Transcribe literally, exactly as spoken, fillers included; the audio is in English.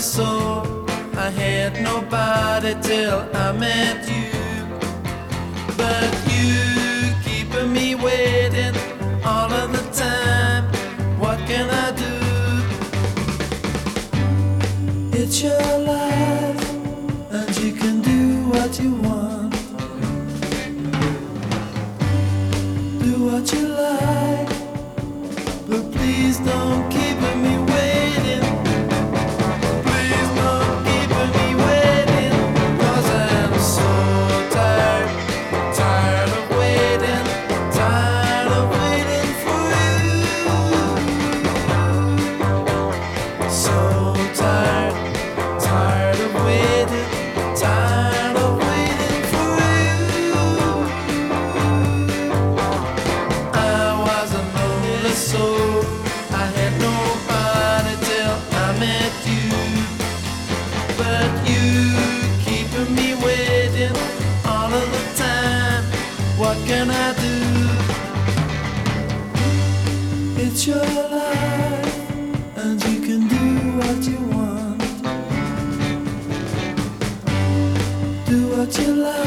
soul. I had nobody till I met you. But you keeping me waiting all of the time. What can I do? It's your life, and you can do what you want. Do what you like, but please don't keep me waiting. Please don't keep me waiting, 'cause I'm so tired, tired of waiting, tired of waiting for you. So tired, tired of waiting, tired of waiting for you. I was a lonely soul. I had nobody till I met you. But you keeping me waiting all of the time. What can I do? It's your life, and you can do what you want. Do what you like.